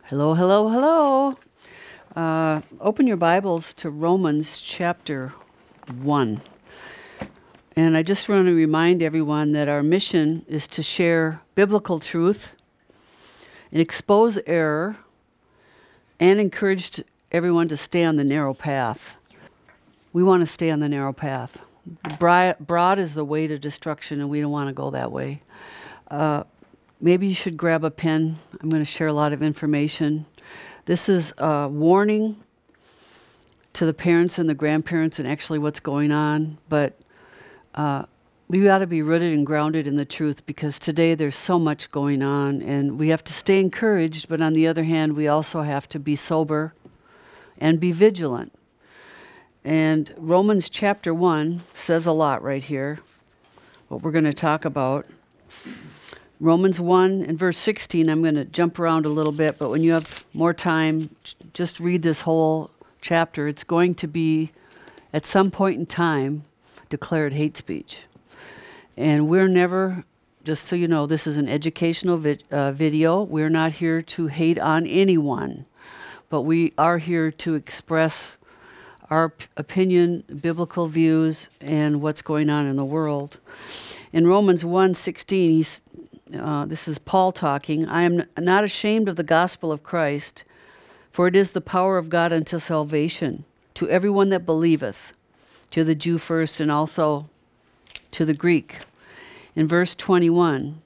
Hello, hello, hello. Open your Bibles to Romans chapter 1. And I just want to remind everyone that our mission is to share biblical truth and expose error and encourage everyone to stay on the narrow path. We want to stay on the narrow path. Broad is the way to destruction, and we don't want to go that way. Maybe you should grab a pen. I'm going to share a lot of information. This is a warning to the parents and the grandparents and actually what's going on. But we got to be rooted and grounded in the truth, because today there's so much going on and we have to stay encouraged. But on the other hand, we also have to be sober and be vigilant. And Romans chapter 1 says a lot right here, what we're going to talk about. Romans 1 and verse 16, I'm going to jump around a little bit, but when you have more time, just read this whole chapter. It's going to be, at some point in time, declared hate speech. And we're never, just so you know, this is an educational video. We're not here to hate on anyone, but we are here to express our opinion, biblical views, and what's going on in the world. In Romans 1:16, this is Paul talking. I am not ashamed of the gospel of Christ, for it is the power of God unto salvation, to everyone that believeth, to the Jew first and also to the Greek. In verse 21,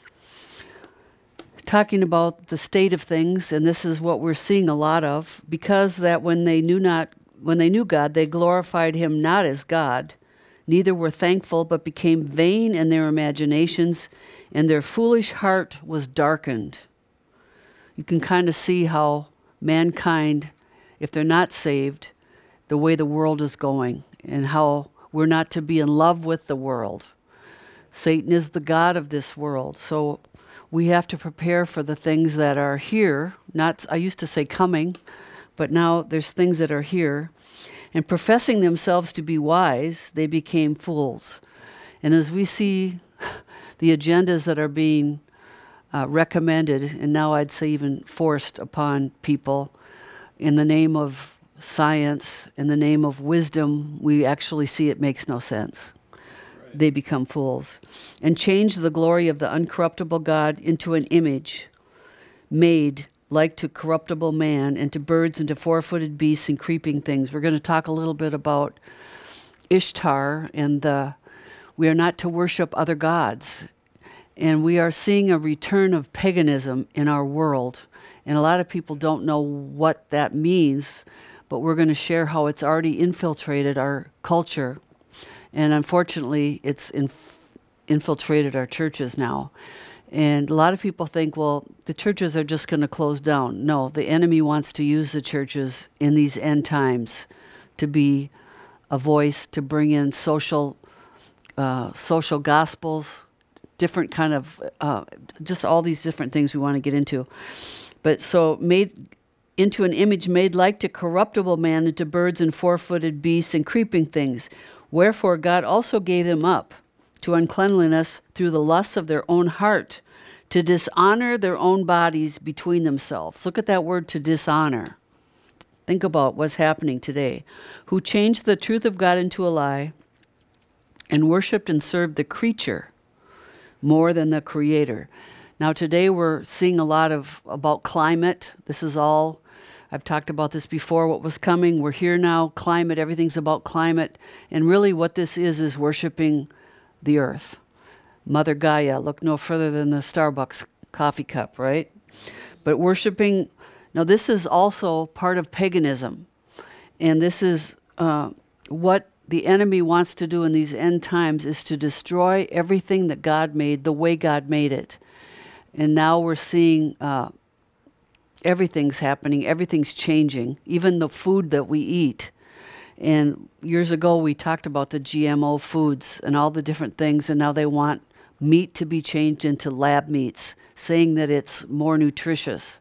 talking about the state of things, and this is what we're seeing a lot of, because that when they knew God, they glorified him not as God, neither were thankful, but became vain in their imaginations, and their foolish heart was darkened. You can kind of see how mankind, if they're not saved, the way the world is going, and how we're not to be in love with the world. Satan is the god of this world, so we have to prepare for the things that are here. Not, I used to say coming, but now there's things that are here. And professing themselves to be wise, they became fools. And as we see the agendas that are being recommended, and now I'd say even forced upon people, in the name of science, in the name of wisdom, we actually see it makes no sense. Right. They become fools. And change the glory of the uncorruptible God into an image made like to corruptible man, and to birds, and to four-footed beasts, and creeping things. We're going to talk a little bit about Ishtar, and we are not to worship other gods. And we are seeing a return of paganism in our world. And a lot of people don't know what that means, but we're going to share how it's already infiltrated our culture. And unfortunately, it's infiltrated our churches now. And a lot of people think, well, the churches are just going to close down. No, the enemy wants to use the churches in these end times to be a voice, to bring in social gospels, different kind of, just all these different things we want to get into. But so made into an image made like to corruptible man, and to birds and four-footed beasts and creeping things. Wherefore God also gave them up to uncleanliness through the lusts of their own heart, to dishonor their own bodies between themselves. Look at that word, to dishonor. Think about what's happening today. Who changed the truth of God into a lie, and worshiped and served the creature more than the Creator. Now today we're seeing a lot about climate. This is all, I've talked about this before, what was coming. We're here now, climate, everything's about climate. And really what this is worshiping the earth. Mother Gaia, look no further than the Starbucks coffee cup, right? But worshiping, now this is also part of paganism. And this is what the enemy wants to do in these end times, is to destroy everything that God made the way God made it. And now we're seeing everything's happening, everything's changing, even the food that we eat. And years ago, we talked about the GMO foods and all the different things, and now they want meat to be changed into lab meats, saying that it's more nutritious.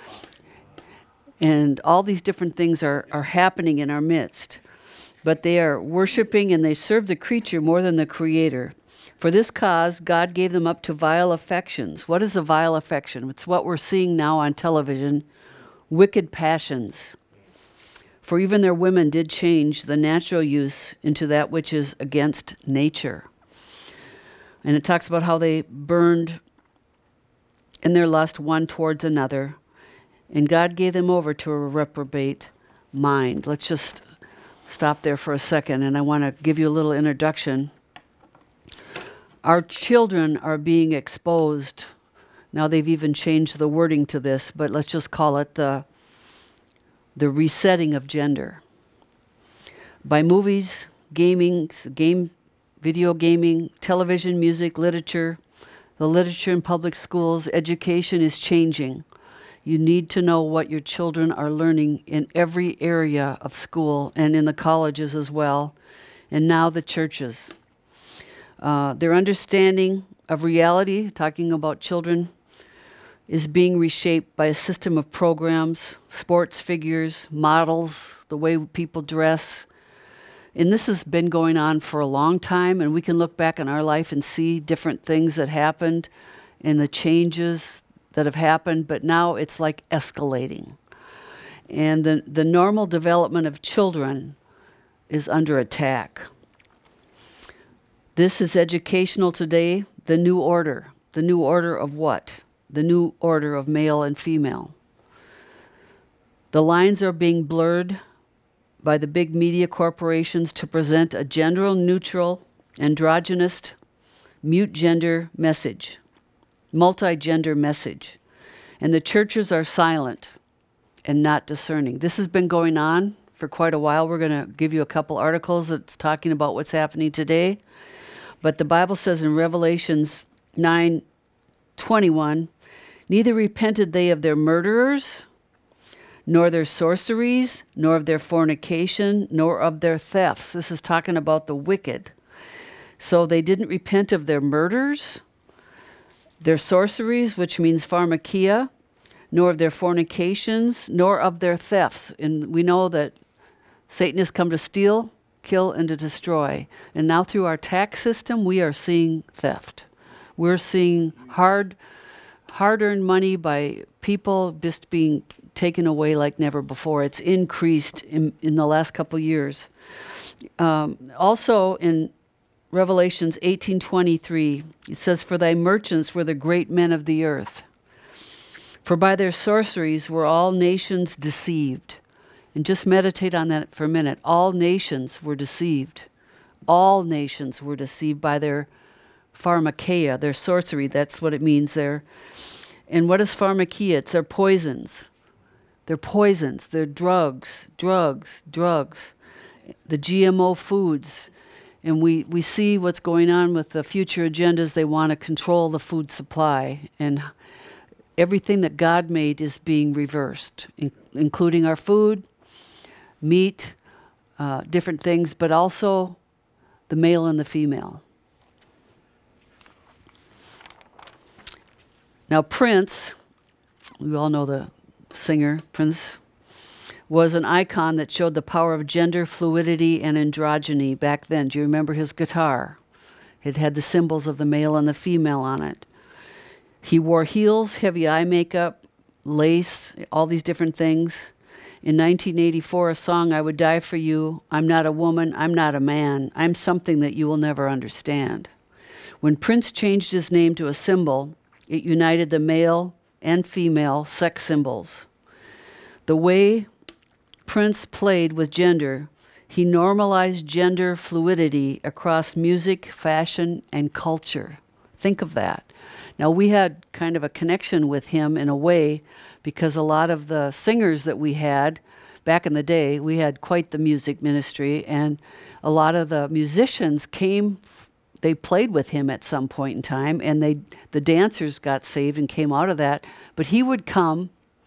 And all these different things are happening in our midst. But they are worshiping, and they serve the creature more than the Creator. For this cause, God gave them up to vile affections. What is a vile affection? It's what we're seeing now on television wicked passions. For even their women did change the natural use into that which is against nature. And it talks about how they burned in their lust one towards another, and God gave them over to a reprobate mind. Let's just stop there for a second, and I want to give you a little introduction. Our children are being exposed. Now they've even changed the wording to this, but let's just call it the resetting of gender. By movies, video gaming, television, music, literature, the literature in public schools, education is changing. You need to know what your children are learning in every area of school and in the colleges as well, and now the churches. Their understanding of reality, talking about children, is being reshaped by a system of programs, sports figures, models, the way people dress. And this has been going on for a long time, and we can look back in our life and see different things that happened and the changes that have happened, but now it's like escalating. And the normal development of children is under attack. This is educational today, the new order. The new order of what? The new order of male and female. The lines are being blurred by the big media corporations to present a gender-neutral, androgynous, mute-gender message, multi-gender message. And the churches are silent and not discerning. This has been going on for quite a while. We're going to give you a couple articles that's talking about what's happening today. But the Bible says in Revelations 9:21, neither repented they of their murderers, nor their sorceries, nor of their fornication, nor of their thefts. This is talking about the wicked. So they didn't repent of their murders, their sorceries, which means pharmakia, nor of their fornications, nor of their thefts. And we know that Satan has come to steal, kill, and to destroy. And now through our tax system, we are seeing theft. We're seeing hard-earned money by people just being taken away like never before. It's increased in the last couple years. Also in Revelations 18:23, it says, for thy merchants were the great men of the earth. For by their sorceries were all nations deceived. And just meditate on that for a minute. All nations were deceived. All nations were deceived by their pharmakeia, their sorcery. That's what it means there. And what is pharmakeia? It's their poisons. They're poisons. They're drugs. The GMO foods. And we see what's going on with the future agendas. They want to control the food supply. And everything that God made is being reversed, including our food, meat, different things, but also the male and the female. Now Prince, we all know the singer, Prince, was an icon that showed the power of gender fluidity and androgyny back then. Do you remember his guitar? It had the symbols of the male and the female on it. He wore heels, heavy eye makeup, lace, all these different things. In 1984, a song, I Would Die For You, I'm not a woman, I'm not a man, I'm something that you will never understand. When Prince changed his name to a symbol, it united the male and female sex symbols. The way Prince played with gender, he normalized gender fluidity across music, fashion, and culture. Think of that. Now, we had kind of a connection with him in a way because a lot of the singers that we had back in the day, we had quite the music ministry, and a lot of the musicians they played with him at some point in time, and the dancers got saved and came out of that. But he would come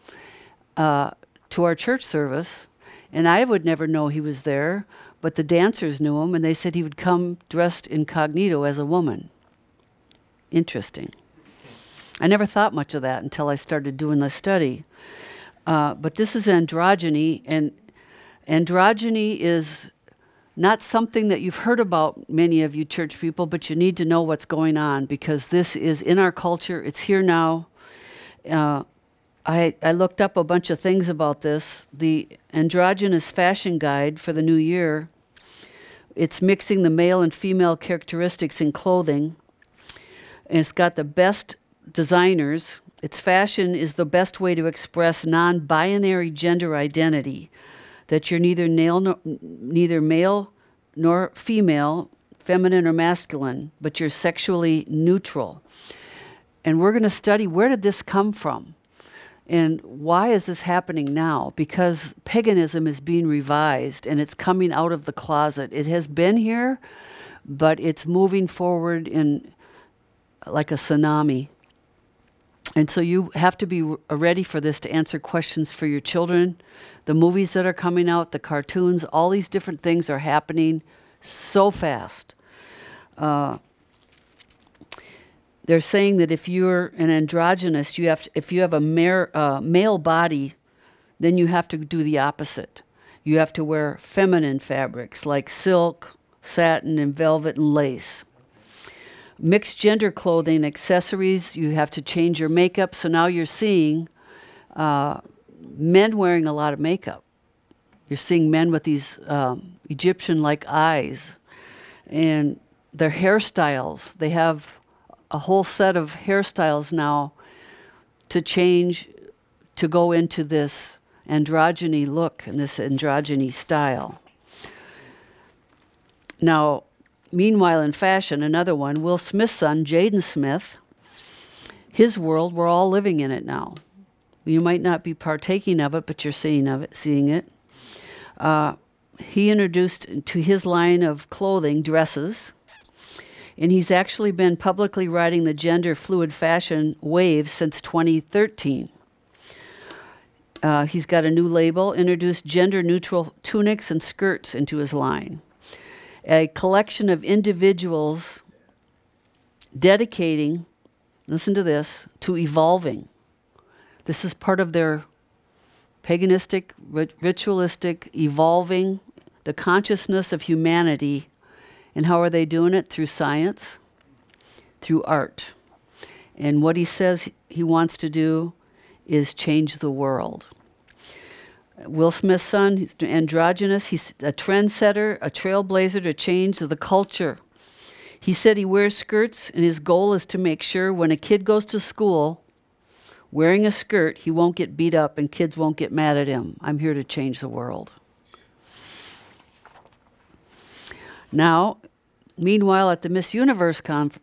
to our church service, and I would never know he was there, but the dancers knew him, and they said he would come dressed incognito as a woman. Interesting. I never thought much of that until I started doing the study. But this is androgyny, and androgyny is not something that you've heard about, many of you church people, but you need to know what's going on because this is in our culture. It's here now. I looked up a bunch of things about this. The Androgynous Fashion Guide for the new year, it's mixing the male and female characteristics in clothing. And it's got the best designers. Its fashion is the best way to express non-binary gender identity, that you're neither male nor female, feminine or masculine, but you're sexually neutral. And we're going to study, where did this come from? And why is this happening now? Because paganism is being revised and it's coming out of the closet. It has been here, but it's moving forward in like a tsunami. And so you have to be ready for this, to answer questions for your children. The movies that are coming out, the cartoons, all these different things are happening so fast. They're saying that if you're an androgynous, if you have a male body, then you have to do the opposite. You have to wear feminine fabrics like silk, satin, and velvet and lace. Mixed gender clothing, accessories, you have to change your makeup. So now you're seeing men wearing a lot of makeup. You're seeing men with these Egyptian-like eyes. And their hairstyles, they have a whole set of hairstyles now to change, to go into this androgyny look and this androgyny style. Now, meanwhile in fashion, another one, Will Smith's son, Jaden Smith, his world, we're all living in it now. You might not be partaking of it, but you're seeing it. He introduced to his line of clothing dresses, and he's actually been publicly riding the gender fluid fashion wave since 2013. He's got a new label, introduced gender-neutral tunics and skirts into his line. A collection of individuals dedicating, listen to this, to evolving. This is part of their paganistic, ritualistic, evolving the consciousness of humanity. And how are they doing it? Through science, through art. And what he says he wants to do is change the world. Will Smith's son, he's androgynous, he's a trendsetter, a trailblazer to change the culture. He said he wears skirts, and his goal is to make sure when a kid goes to school wearing a skirt, he won't get beat up and kids won't get mad at him. I'm here to change the world. Now, meanwhile, at the Miss Universe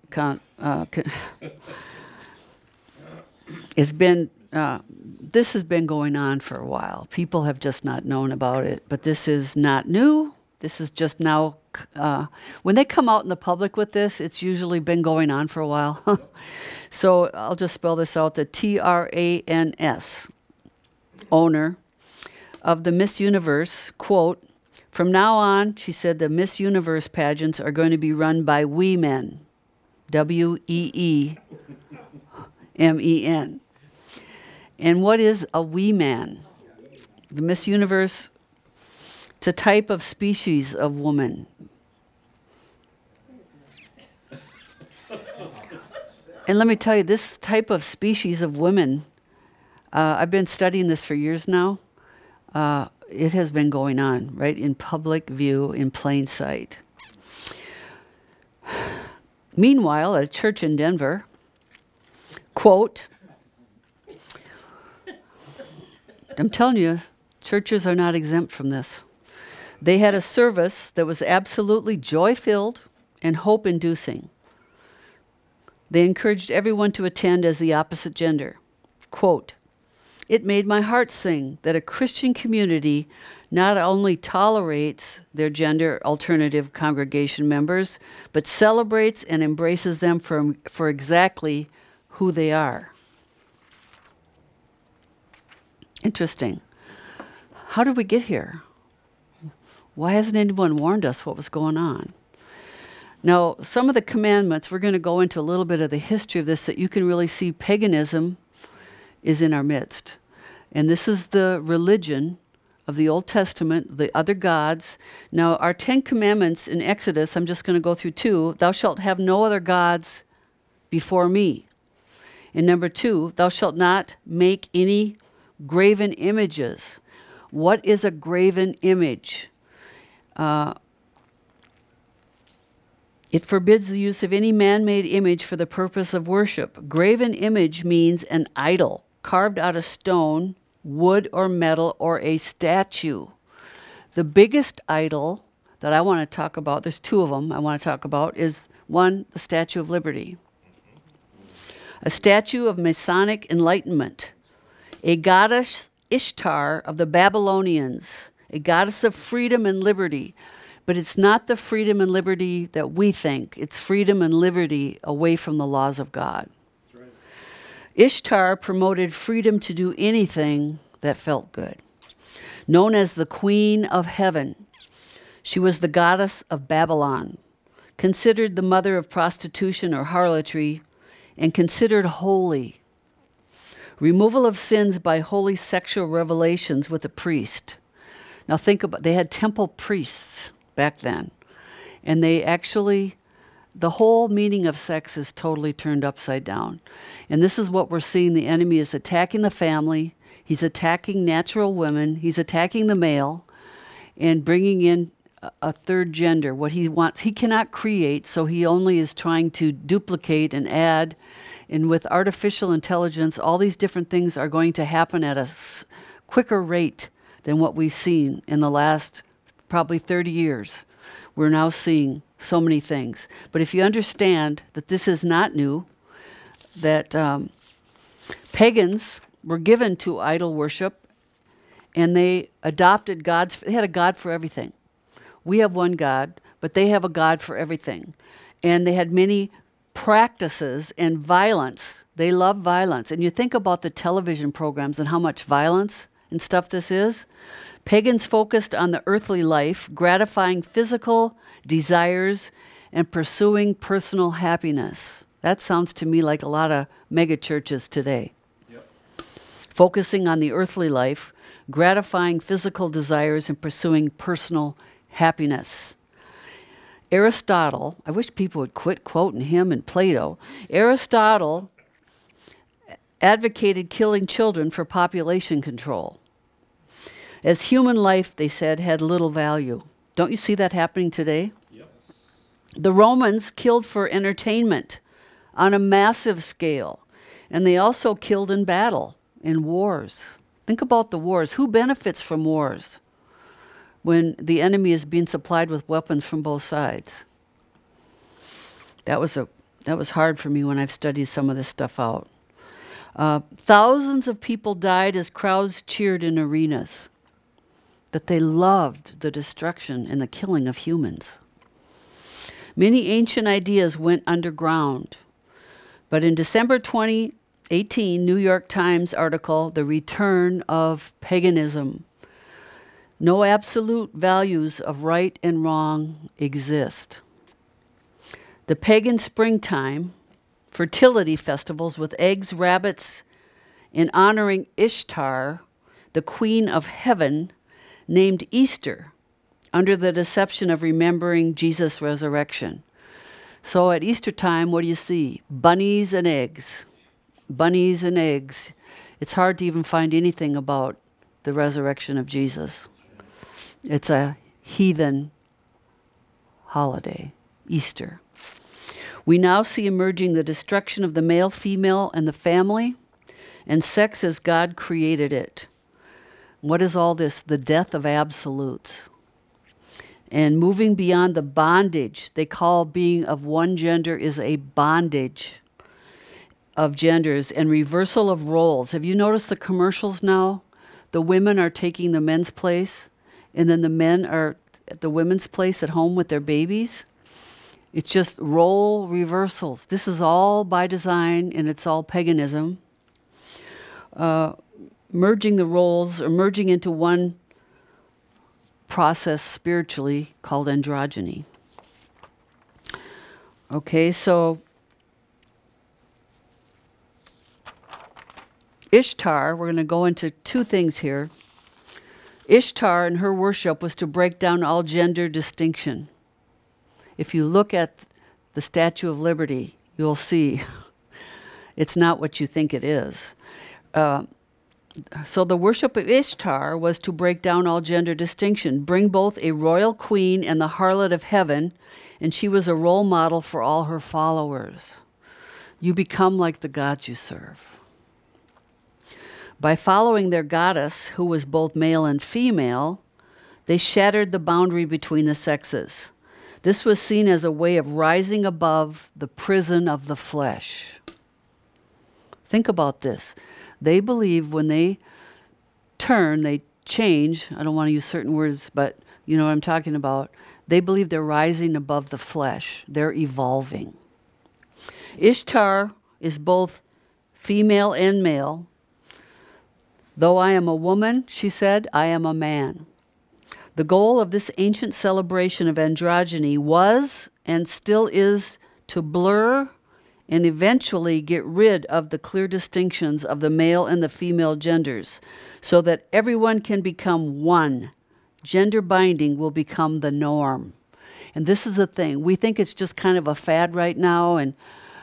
it's been this has been going on for a while. People have just not known about it, but this is not new. This is just now. When they come out in the public with this, it's usually been going on for a while. So I'll just spell this out: the TRANS owner of the Miss Universe, quote, "From now on," she said, "the Miss Universe pageants are going to be run by we men." WEEMEN. And what is a wee man? The Miss Universe, it's a type of species of woman. And let me tell you, this type of species of women, I've been studying this for years now. It has been going on, right, in public view, in plain sight. Meanwhile, at a church in Denver, quote, I'm telling you, churches are not exempt from this. They had a service that was absolutely joy-filled and hope-inducing. They encouraged everyone to attend as the opposite gender. Quote, "It made my heart sing that a Christian community not only tolerates their gender alternative congregation members, but celebrates and embraces them for exactly who they are." Interesting. How did we get here? Why hasn't anyone warned us what was going on? Now, some of the commandments, we're going to go into a little bit of the history of this, that you can really see paganism is in our midst. And this is the religion of the Old Testament, the other gods. Now, our 10 commandments in Exodus, I'm just going to go through 2. Thou shalt have no other gods before me. And number 2, thou shalt not make any graven images. What is a graven image? It forbids the use of any man-made image for the purpose of worship. Graven image means an idol carved out of stone, wood or metal, or a statue. The biggest idol that I want to talk about, there's 2 of them I want to talk about, is 1, the Statue of Liberty. A statue of Masonic enlightenment, a goddess Ishtar of the Babylonians, a goddess of freedom and liberty. But it's not the freedom and liberty that we think. It's freedom and liberty away from the laws of God. That's right. Ishtar promoted freedom to do anything that felt good. Known as the Queen of Heaven, she was the goddess of Babylon, considered the mother of prostitution or harlotry, and considered holy. Removal of sins by holy sexual revelations with a priest. Now think about, they had temple priests back then. And they actually, the whole meaning of sex is totally turned upside down. And this is what we're seeing. The enemy is attacking the family. He's attacking natural women. He's attacking the male and bringing in a third gender. What he wants, he cannot create, so he only is trying to duplicate and add. And with artificial intelligence, all these different things are going to happen at a quicker rate than what we've seen in the last probably 30 years. We're now seeing so many things. But if you understand that this is not new, that pagans were given to idol worship, and they adopted gods. They had a god for everything. We have one God, but they have a god for everything. And they had many practices and violence. They love violence. And you think about the television programs and how much violence and stuff this is. Pagans focused on the earthly life, gratifying physical desires and pursuing personal happiness. That sounds to me like a lot of mega churches today. Yep. Focusing on the earthly life, gratifying physical desires and pursuing personal happiness. Aristotle, I wish people would quit quoting him and Plato. Aristotle advocated killing children for population control. As human life, they said, had little value. Don't you see that happening today? Yep. The Romans killed for entertainment on a massive scale, and they also killed in battle, in wars. Think about the wars. Who benefits from wars when the enemy is being supplied with weapons from both sides? That was hard for me when I've studied some of this stuff out. Thousands of people died as crowds cheered in arenas. That they loved the destruction and the killing of humans. Many ancient ideas went underground. But in December 2018, New York Times article, The Return of Paganism. No absolute values of right and wrong exist. The pagan springtime, fertility festivals with eggs, rabbits, in honoring Ishtar, the Queen of Heaven, named Easter, under the deception of remembering Jesus' resurrection. So at Easter time, what do you see? Bunnies and eggs. Bunnies and eggs. It's hard to even find anything about the resurrection of Jesus. It's a heathen holiday, Easter. We now see emerging the destruction of the male, female, and the family, and sex as God created it. What is all this? The death of absolutes. And moving beyond the bondage, they call being of one gender is a bondage of genders and reversal of roles. Have you noticed the commercials now? The women are taking the men's place, and then the men are at the women's place at home with their babies. It's just role reversals. This is all by design, and it's all paganism. Merging the roles or merging into one process spiritually called androgyny. Okay, so Ishtar, we're going to go into 2 things here. Ishtar and her worship was to break down all gender distinction. If you look at the Statue of Liberty, you'll see It's not what you think it is. So the worship of Ishtar was to break down all gender distinction, bring both a royal queen and the harlot of heaven, and she was a role model for all her followers. You become like the gods you serve. By following their goddess, who was both male and female, they shattered the boundary between the sexes. This was seen as a way of rising above the prison of the flesh. Think about this. They believe when they turn, they change. I don't want to use certain words, but you know what I'm talking about. They believe they're rising above the flesh. They're evolving. Ishtar is both female and male. Though I am a woman, she said, I am a man. The goal of this ancient celebration of androgyny was and still is to blur and eventually get rid of the clear distinctions of the male and the female genders so that everyone can become one. Gender binding will become the norm. And this is the thing. We think it's just kind of a fad right now, and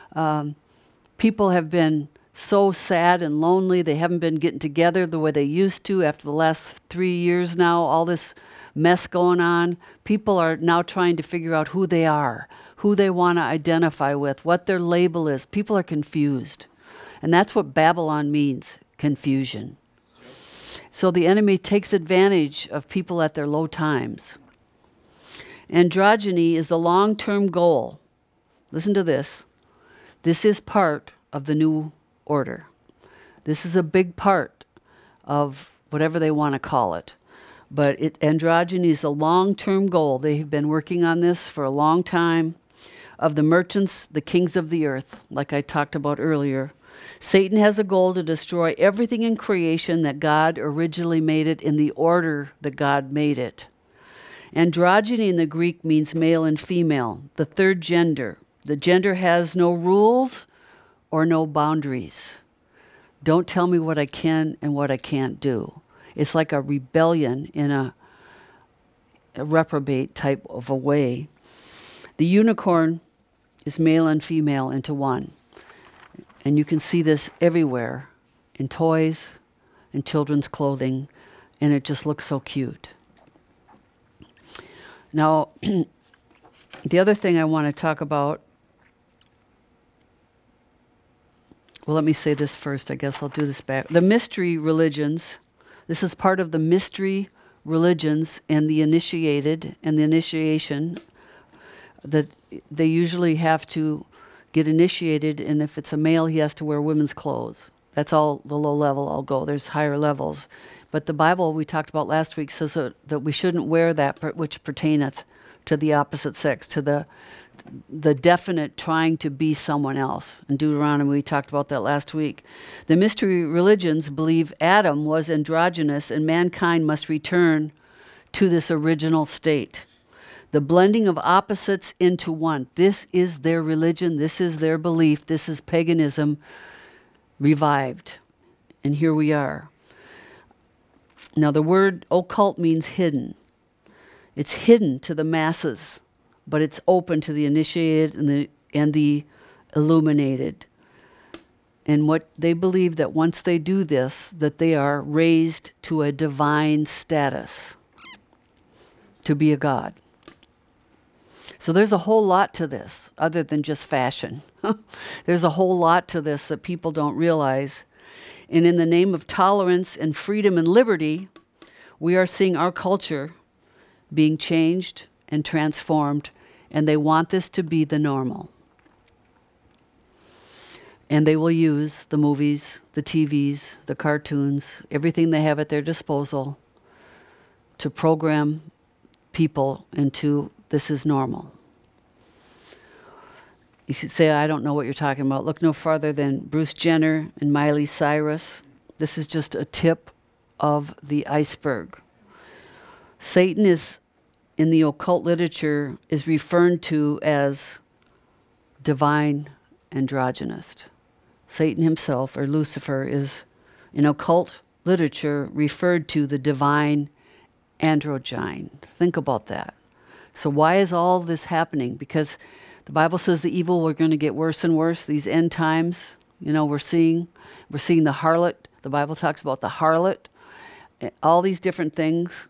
people have been so sad and lonely. They haven't been getting together the way they used to after the last 3 years now, all this mess going on. People are now trying to figure out who they are, who they want to identify with, what their label is. People are confused. And that's what Babylon means, confusion. So the enemy takes advantage of people at their low times. Androgyny is the long-term goal. Listen to this. This is part of the new order. This is a big part of whatever they want to call it. But androgyny is a long-term goal. They've been working on this for a long time. Of the merchants, the kings of the earth, like I talked about earlier. Satan has a goal to destroy everything in creation that God originally made it in the order that God made it. Androgyny in the Greek means male and female, the third gender. The gender has no rules or no boundaries. Don't tell me what I can and what I can't do. It's like a rebellion in a reprobate type of a way. The unicorn is male and female into one. And you can see this everywhere, in toys, in children's clothing, and it just looks so cute. Now, the other thing I want to talk about, well, let me say this first. I guess I'll do this back. The mystery religions, this is part of the mystery religions and the initiated and the initiation that they usually have to get initiated, and if it's a male, he has to wear women's clothes. That's all the low level I'll go. There's higher levels. But the Bible we talked about last week says that we shouldn't wear that which pertaineth to the opposite sex, to the definite trying to be someone else. In Deuteronomy, we talked about that last week. The mystery religions believe Adam was androgynous and mankind must return to this original state. The blending of opposites into one. This is their religion. This is their belief. This is paganism revived. And here we are. Now, the word occult means hidden. It's hidden to the masses, but it's open to the initiated and the illuminated. And what they believe that once they do this, that they are raised to a divine status, to be a god. So there's a whole lot to this, other than just fashion. There's a whole lot to this that people don't realize. And in the name of tolerance and freedom and liberty, we are seeing our culture being changed and transformed, and they want this to be the normal. And they will use the movies, the TVs, the cartoons, everything they have at their disposal to program people into this is normal. You should say, I don't know what you're talking about. Look no farther than Bruce Jenner and Miley Cyrus. This is just a tip of the iceberg. Satan is, in the occult literature, is referred to as divine androgynist. Satan himself, or Lucifer, is, in occult literature, referred to the divine androgyne. Think about that. So why is all this happening? Because the Bible says the evil were going to get worse and worse, these end times. we're seeing the harlot. The Bible talks about the harlot, all these different things.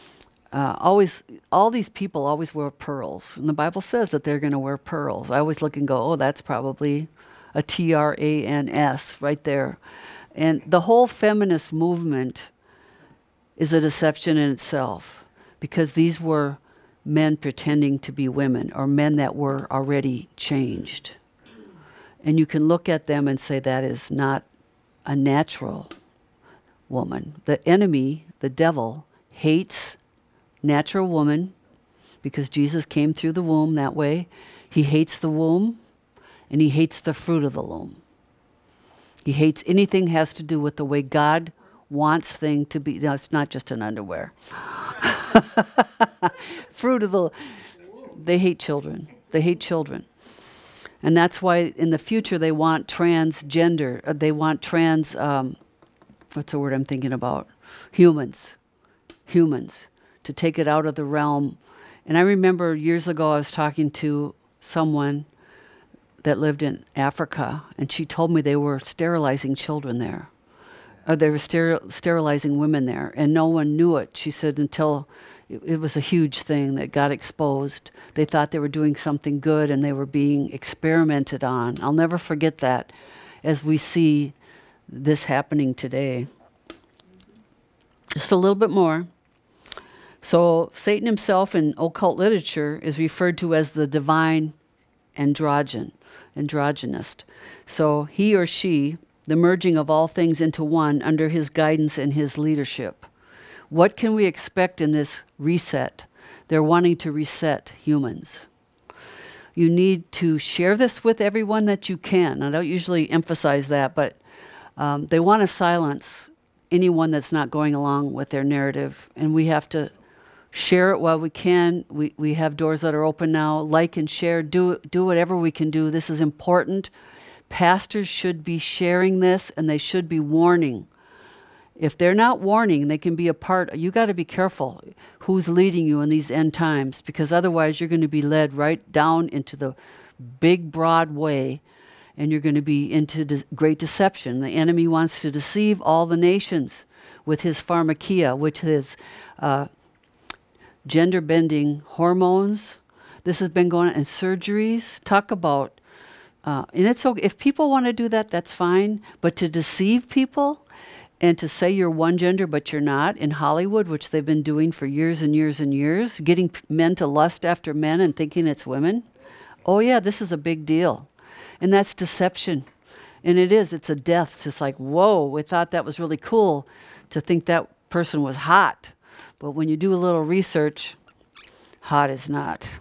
All these people always wear pearls, and the Bible says that they're going to wear pearls. I always look and go, oh, that's probably a TRANS right there. And the whole feminist movement is a deception in itself, because these were men pretending to be women, or men that were already changed. And you can look at them and say that is not a natural woman. The enemy, the devil, hates natural woman, because Jesus came through the womb that way. He hates the womb, and he hates the fruit of the womb. He hates anything has to do with the way God wants thing to be. No, it's not just an underwear. They hate children. They hate children. And that's why in the future they want transgender, they want what's the word I'm thinking about? Humans, to take it out of the realm. And I remember years ago I was talking to someone that lived in Africa, and she told me they were sterilizing children there. Or they were sterilizing women there, and no one knew it. She said until it was a huge thing that got exposed. They thought they were doing something good, and they were being experimented on. I'll never forget that as we see this happening today. Just a little bit more. So Satan himself in occult literature is referred to as the divine androgynist. So he or she, the merging of all things into one under his guidance and his leadership. What can we expect in this reset? They're wanting to reset humans. You need to share this with everyone that you can. I don't usually emphasize that, but they want to silence anyone that's not going along with their narrative, and we have to share it while we can. We have doors that are open now. Like and share. Do whatever we can do. This is important. Pastors should be sharing this, and they should be warning. If they're not warning, they can be a part. You got to be careful who's leading you in these end times, because otherwise you're going to be led right down into the big, broad way, and you're going to be into great deception. The enemy wants to deceive all the nations with his pharmakia, which is gender-bending hormones. This has been going on, and surgeries. Talk about, and it's okay. If people want to do that, that's fine. But to deceive people and to say you're one gender but you're not in Hollywood, which they've been doing for years and years and years, getting men to lust after men and thinking it's women. Oh yeah, this is a big deal. And that's deception. And it is. It's a death. It's just like, whoa, we thought that was really cool to think that person was hot. But when you do a little research, hot is not.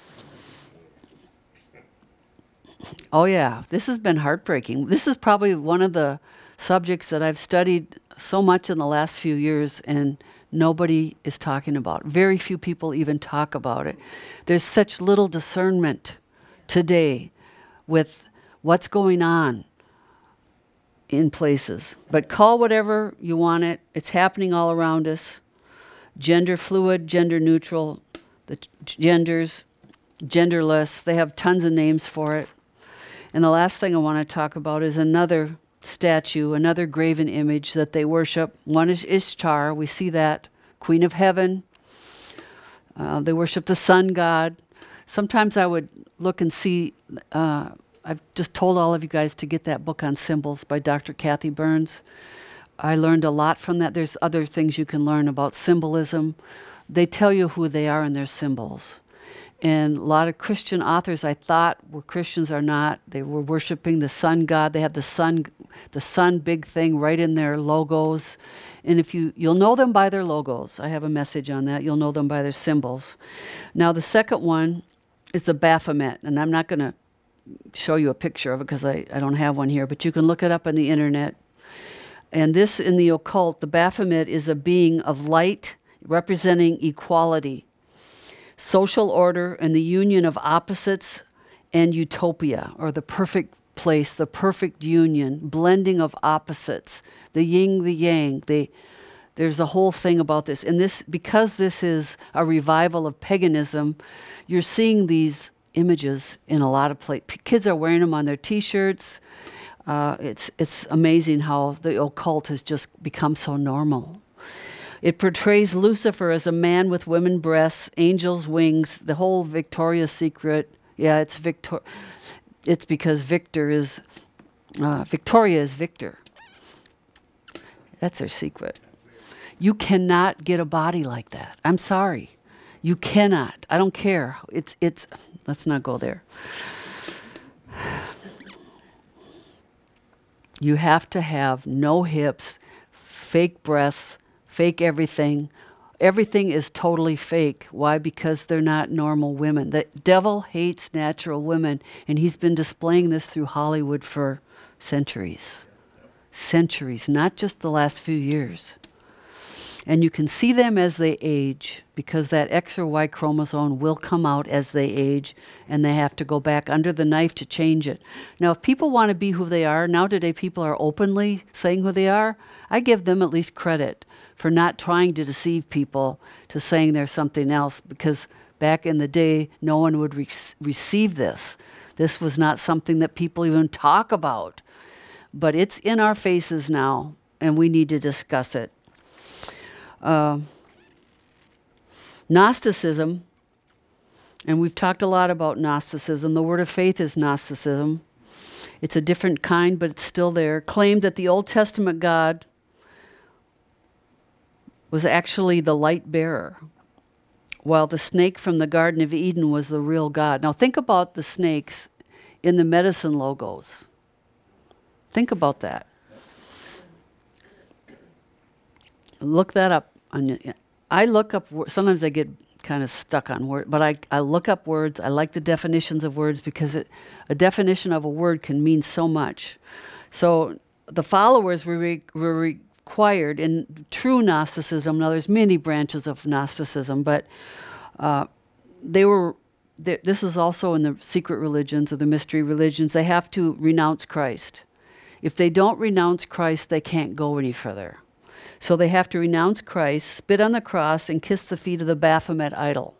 Oh yeah, this has been heartbreaking. This is probably one of the subjects that I've studied so much in the last few years, and nobody is talking about. Very few people even talk about it. There's such little discernment today with what's going on in places. But call whatever you want it. It's happening all around us. Gender fluid, gender neutral, the genders, genderless. They have tons of names for it. And the last thing I want to talk about is another statue, another graven image that they worship. One is Ishtar. We see that. Queen of Heaven. They worship the sun god. Sometimes I would look and see, I've just told all of you guys to get that book on symbols by Dr. Kathy Burns. I learned a lot from that. There's other things you can learn about symbolism. They tell you who they are in their symbols. And a lot of Christian authors I thought were Christians are not. They were worshiping the sun god. They have the sun big thing right in their logos. And if you'll know them by their logos. I have a message on that. You'll know them by their symbols. Now the second one is the Baphomet. And I'm not going to show you a picture of it because I don't have one here, but you can look it up on the internet. And this in the occult, the Baphomet is a being of light representing equality, social order, and the union of opposites, and utopia, or the perfect place, the perfect union, blending of opposites, the yin, the yang. There's a whole thing about this. And this, because this is a revival of paganism, you're seeing these images in a lot of places. Kids are wearing them on their T-shirts. It's amazing how the occult has just become so normal. It portrays Lucifer as a man with women breasts, angels' wings, the whole Victoria's Secret. Yeah, it's because Victoria is Victor. That's her secret. You cannot get a body like that. I'm sorry. You cannot. I don't care. Let's not go there. You have to have no hips, fake breasts, fake everything. Everything is totally fake. Why? Because they're not normal women. The devil hates natural women, and he's been displaying this through Hollywood for centuries. Centuries, not just the last few years. And you can see them as they age, because that X or Y chromosome will come out as they age, and they have to go back under the knife to change it. Now, if people want to be who they are, now today people are openly saying who they are, I give them at least credit for not trying to deceive people to saying they're something else, because back in the day, no one would receive this. This was not something that people even talk about. But it's in our faces now, and we need to discuss it. Gnosticism, and we've talked a lot about Gnosticism. The word of faith is Gnosticism. It's a different kind, but it's still there. Claimed that the Old Testament God was actually the light bearer, while the snake from the Garden of Eden was the real God. Now think about the snakes in the medicine logos. Think about that. Look that up. I look up, sometimes I get kind of stuck on words, but I look up words. I like the definitions of words, because a definition of a word can mean so much. So the followers were required in true Gnosticism. Now there's many branches of Gnosticism, but this is also in the secret religions or the mystery religions. They have to renounce Christ. If they don't renounce Christ, they can't go any further. So they have to renounce Christ, spit on the cross, and kiss the feet of the Baphomet idol.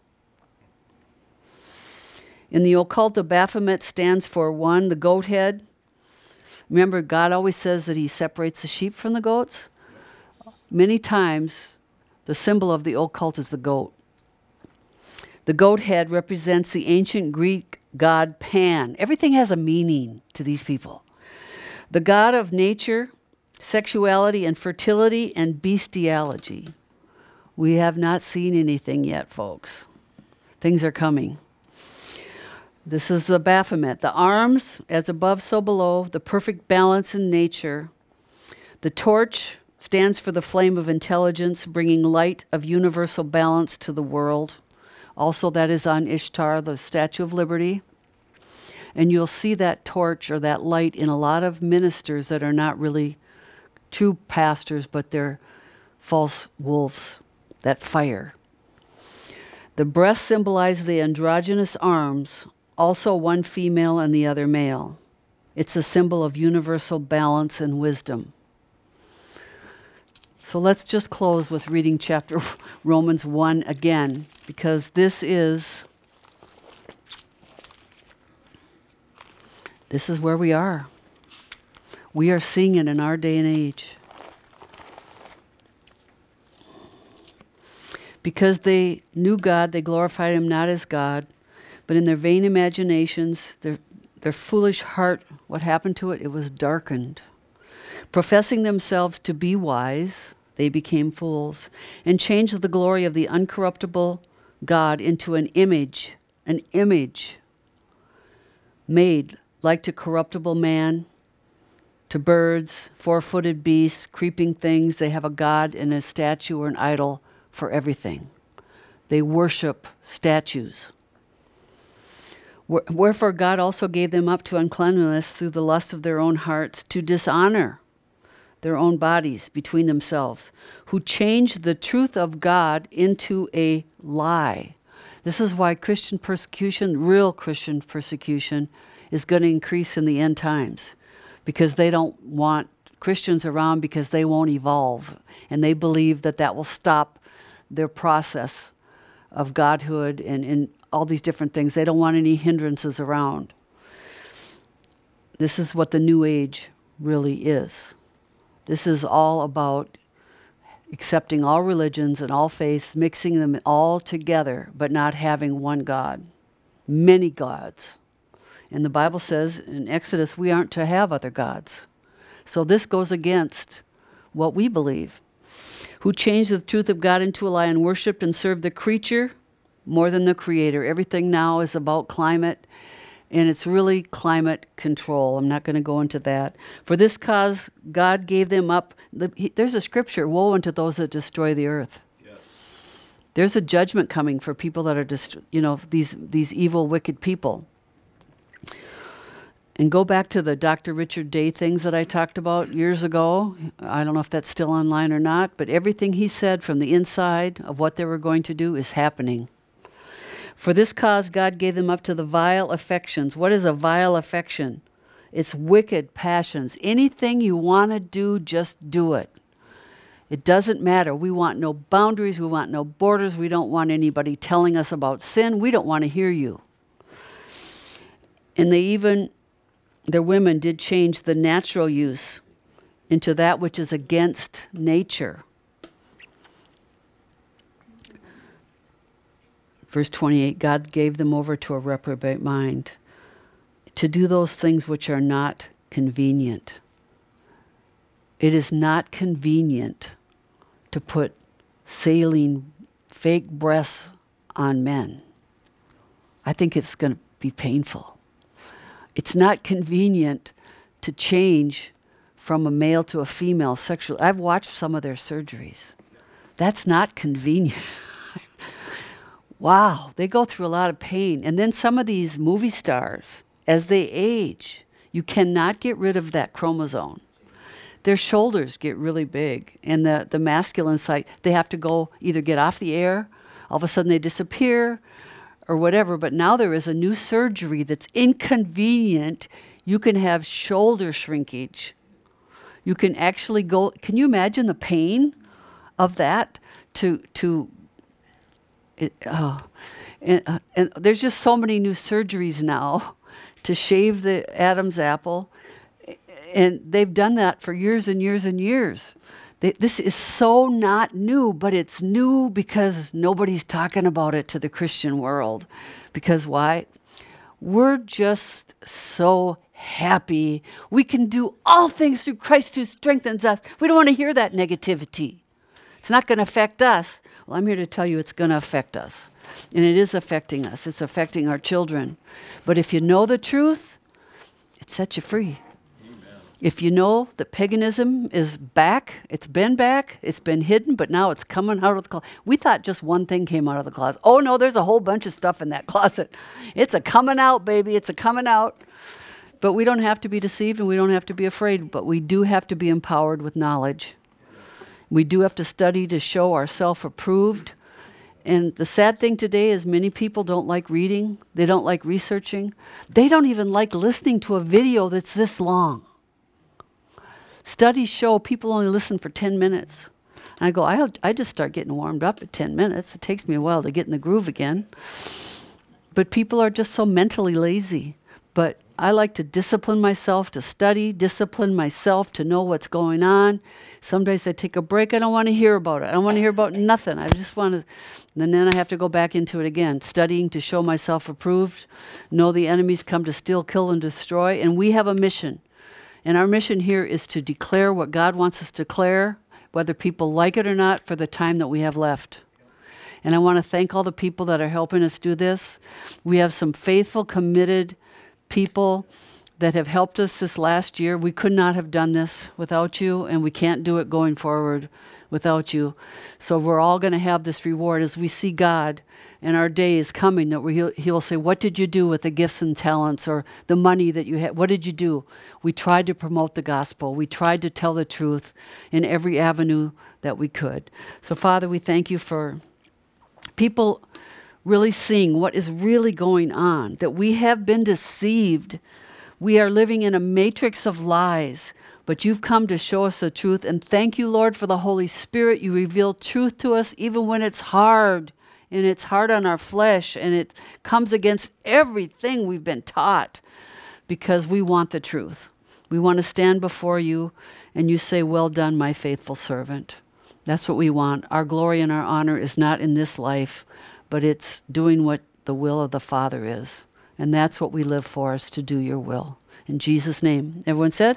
In the occult, the Baphomet stands for, one, the goat head. Remember, God always says that he separates the sheep from the goats. Many times, the symbol of the occult is the goat. The goat head represents the ancient Greek god Pan. Everything has a meaning to these people. The god of nature, sexuality and fertility and bestiality. We have not seen anything yet, folks. Things are coming. This is the Baphomet. The arms, as above, so below, the perfect balance in nature. The torch stands for the flame of intelligence, bringing light of universal balance to the world. Also, that is on Ishtar, the Statue of Liberty. And you'll see that torch or that light in a lot of ministers that are not really true pastors, but they're false wolves, that fire. The breasts symbolize the androgynous arms, also one female and the other male. It's a symbol of universal balance and wisdom. So let's just close with reading chapter Romans 1 again, because this is where we are. We are seeing it in our day and age. Because they knew God, they glorified him not as God, but in their vain imaginations, their foolish heart, what happened to it? It was darkened. Professing themselves to be wise, they became fools, and changed the glory of the uncorruptible God into an image made like to corruptible man, to birds, four-footed beasts, creeping things. They have a god and a statue or an idol for everything. They worship statues. Wherefore God also gave them up to uncleanness through the lust of their own hearts, to dishonor their own bodies between themselves, who changed the truth of God into a lie. This is why Christian persecution, real Christian persecution, is going to increase in the end times, because they don't want Christians around, because they won't evolve, and they believe that that will stop their process of godhood and all these different things. They don't want any hindrances around. This is what the New Age really is. This is all about accepting all religions and all faiths, mixing them all together, but not having one God. Many gods. And the Bible says in Exodus, we aren't to have other gods. So this goes against what we believe. Who changed the truth of God into a lie and worshiped and served the creature more than the creator. Everything now is about climate, and it's really climate control. I'm not going to go into that. For this cause, God gave them up. There's a scripture, woe unto those that destroy the earth. Yes. There's a judgment coming for people that are, these evil, wicked people. And go back to the Dr. Richard Day things that I talked about years ago. I don't know if that's still online or not, but everything he said from the inside of what they were going to do is happening. For this cause, God gave them up to the vile affections. What is a vile affection? It's wicked passions. Anything you want to do, just do it. It doesn't matter. We want no boundaries. We want no borders. We don't want anybody telling us about sin. We don't want to hear you. And their women did change the natural use into that which is against nature. Verse 28, God gave them over to a reprobate mind to do those things which are not convenient. It is not convenient to put saline fake breasts on men. I think it's going to be painful. It's not convenient to change from a male to a female sexually. I've watched some of their surgeries. That's not convenient. Wow, they go through a lot of pain. And then some of these movie stars, as they age, you cannot get rid of that chromosome. Their shoulders get really big, and the masculine side, they have to go either get off the air, all of a sudden they disappear, or whatever. But now there is a new surgery that's inconvenient. You can have shoulder shrinkage. You can actually go, can you imagine the pain of that? And there's just so many new surgeries now to shave the Adam's apple. And they've done that for years and years and years. This is so not new, but it's new because nobody's talking about it to the Christian world. Because why? We're just so happy. We can do all things through Christ who strengthens us. We don't want to hear that negativity. It's not going to affect us. Well, I'm here to tell you it's going to affect us. And it is affecting us. It's affecting our children. But if you know the truth, it sets you free. If you know that paganism is back, it's been hidden, but now it's coming out of the closet. We thought just one thing came out of the closet. Oh no, there's a whole bunch of stuff in that closet. It's a coming out, baby. It's a coming out. But we don't have to be deceived and we don't have to be afraid, but we do have to be empowered with knowledge. We do have to study to show ourselves approved. And the sad thing today is many people don't like reading. They don't like researching. They don't even like listening to a video that's this long. Studies show people only listen for 10 minutes. And I go, I just start getting warmed up at 10 minutes. It takes me a while to get in the groove again. But people are just so mentally lazy. But I like to discipline myself to study, discipline myself to know what's going on. Some days I take a break. I don't want to hear about it. I don't want to hear about nothing. I just want to, and then I have to go back into it again, studying to show myself approved, know the enemies come to steal, kill, and destroy. And we have a mission. And our mission here is to declare what God wants us to declare, whether people like it or not, for the time that we have left. And I want to thank all the people that are helping us do this. We have some faithful, committed people that have helped us this last year. We could not have done this without you, and we can't do it going forward without you. So we're all going to have this reward as we see God, and our day is coming that He will say, what did you do with the gifts and talents or the money that you had? What did you do? We tried to promote the gospel. We tried to tell the truth in every avenue that we could. So Father, we thank you for people really seeing what is really going on, that we have been deceived. We are living in a matrix of lies, but you've come to show us the truth. And thank you, Lord, for the Holy Spirit. You reveal truth to us even when it's hard, and it's hard on our flesh, and it comes against everything we've been taught because we want the truth. We want to stand before you and you say, "Well done, my faithful servant." That's what we want. Our glory and our honor is not in this life, but it's doing what the will of the Father is. And that's what we live for, is to do your will. In Jesus' name. Everyone said?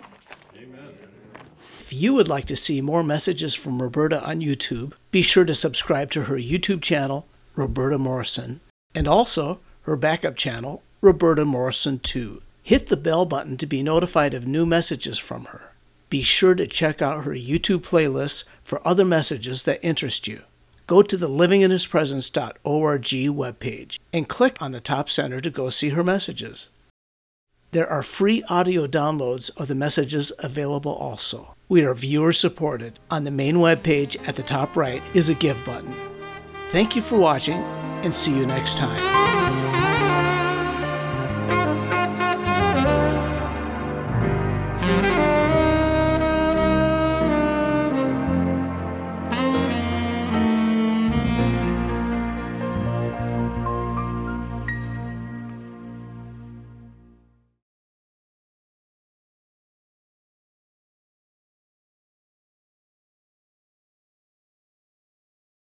If you would like to see more messages from Roberta on YouTube, be sure to subscribe to her YouTube channel, Roberta Morrison, and also her backup channel, Roberta Morrison 2. Hit the bell button to be notified of new messages from her. Be sure to check out her YouTube playlists for other messages that interest you. Go to the livinginhispresence.org webpage and click on the top center to go see her messages. There are free audio downloads of the messages available also. We are viewer supported. On the main webpage at the top right is a Give button. Thank you for watching, and see you next time.